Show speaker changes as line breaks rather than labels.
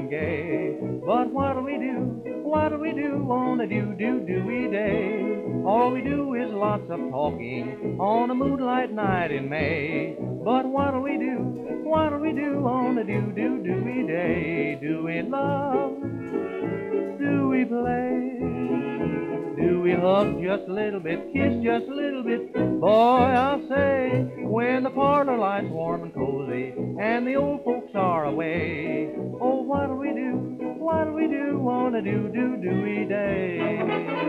and gay. But what'll we do? What'll we do on a do-do-do-we day? All we do is lots of talking on a moonlight night in May. But what'll we do? What'll we do on a do-do-do-we day? Do we love? Do we play? Do we hug just a little bit, kiss just a little bit? Boy, I'll say, when the parlor light's warm and cozy and the old folks are away, oh, what'll we do? What'll we do on a do-do-do-we day?